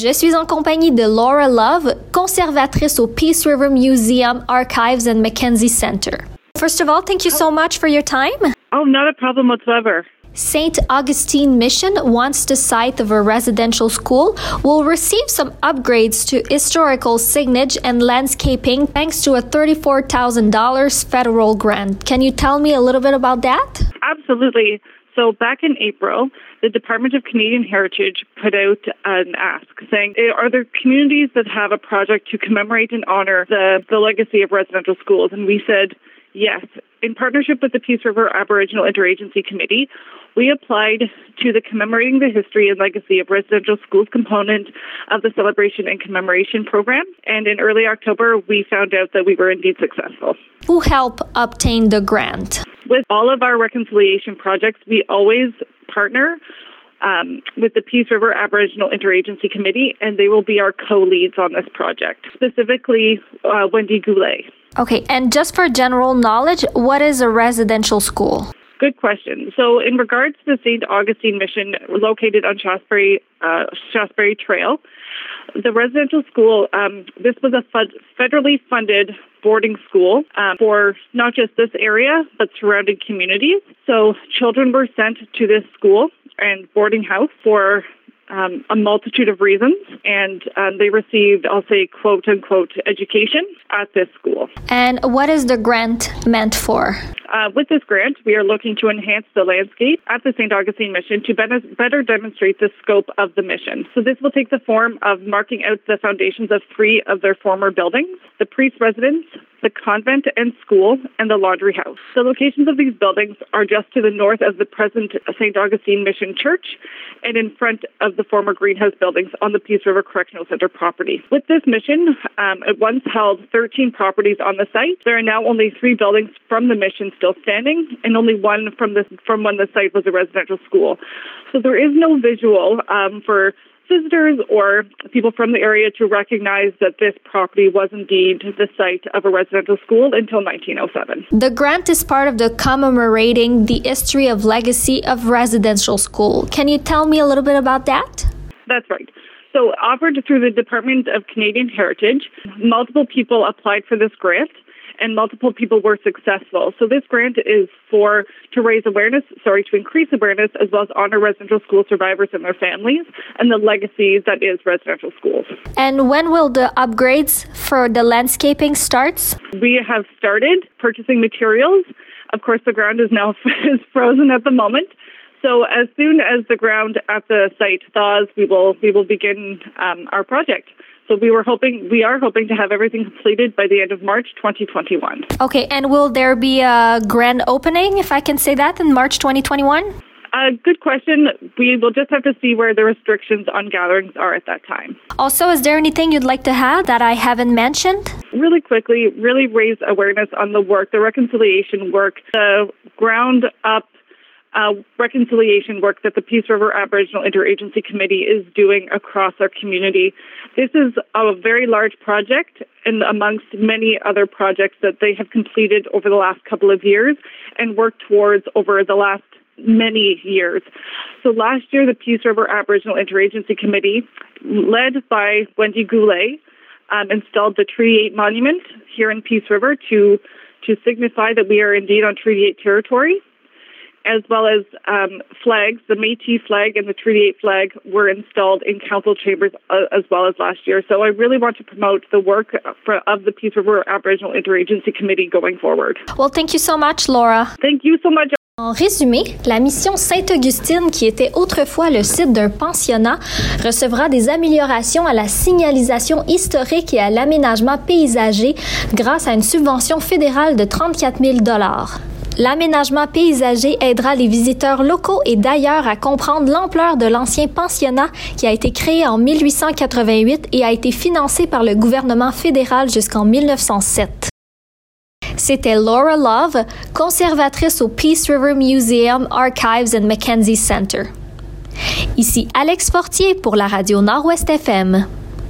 Je suis en compagnie de Laura Love, conservatrice au Peace River Museum, Archives and Mackenzie Center. First of all, thank you so much for your time. Oh, not a problem whatsoever. St. Augustine Mission, once the site of a residential school, will receive some upgrades to historical signage and landscaping thanks to a $34,000 federal grant. Can you tell me a little bit about that? Absolutely. So back in April, the Department of Canadian Heritage put out an ask saying, are there communities that have a project to commemorate and honor the legacy of residential schools? And we said, yes. In partnership with the Peace River Aboriginal Interagency Committee, we applied to the Commemorating the History and Legacy of Residential Schools component of the Celebration and Commemoration Program. And in early October, we found out that we were indeed successful. Who helped obtain the grant? With all of our reconciliation projects, we always partner with the Peace River Aboriginal Interagency Committee, and they will be our co-leads on this project, specifically Wendy Goulet. Okay, and just for general knowledge, what is a residential school? Good question. So in regards to the St. Augustine Mission located on Shaftesbury Trail, the residential school, this was a federally funded boarding school for not just this area, but surrounding communities. So children were sent to this school and boarding house for a multitude of reasons, and they received, I'll say, quote-unquote, education at this school. And what is the grant meant for? With this grant, we are looking to enhance the landscape at the St. Augustine Mission to better demonstrate the scope of the mission. So this will take the form of marking out the foundations of 3 of their former buildings, the priest residence, the convent and school, and the laundry house. The locations of these buildings are just to the north of the present St. Augustine Mission Church and in front of the former greenhouse buildings on the Peace River Correctional Center property. With this mission, it once held 13 properties on the site. There are now only 3 buildings from the mission still standing, and only 1 from when the site was a residential school. So there is no visual for visitors or people from the area to recognize that this property was indeed the site of a residential school until 1907. The grant is part of the Commemorating the History of Legacy of Residential School. Can you tell me a little bit about that? That's right. So offered through the Department of Canadian Heritage, multiple people applied for this grant, and multiple people were successful. So this grant is to increase awareness as well as honor residential school survivors and their families and the legacy that is residential schools. And when will the upgrades for the landscaping start? We have started purchasing materials. Of course, the ground is now frozen at the moment. So as soon as the ground at the site thaws, we will begin our project. So we are hoping to have everything completed by the end of March 2021. Okay, and will there be a grand opening, if I can say that, in March 2021? Good question. We will just have to see where the restrictions on gatherings are at that time. Also, is there anything you'd like to add that I haven't mentioned? Really quickly, really raise awareness on the work, the reconciliation work, the ground-up reconciliation work that the Peace River Aboriginal Interagency Committee is doing across our community. This is a very large project and amongst many other projects that they have completed over the last couple of years and worked towards over the last many years. So last year, the Peace River Aboriginal Interagency Committee, led by Wendy Goulet, installed the Treaty 8 monument here in Peace River to signify that we are indeed on Treaty 8 territory, as well as flags. The Métis flag and the Treaty 8 flag were installed in council chambers as well as last year. So I really want to promote the work of the Peace River Aboriginal Interagency Committee going forward. Well, thank you so much, Laura. Thank you so much. En résumé, la mission Sainte-Augustine, qui était autrefois le site d'un pensionnat, recevra des améliorations à la signalisation historique et à l'aménagement paysager grâce à une subvention fédérale de 34 000 $. L'aménagement paysager aidera les visiteurs locaux et d'ailleurs à comprendre l'ampleur de l'ancien pensionnat qui a été créé en 1888 et a été financé par le gouvernement fédéral jusqu'en 1907. C'était Laura Love, conservatrice au Peace River Museum, Archives and Mackenzie Center. Ici Alex Fortier pour la Radio Nord-Ouest FM.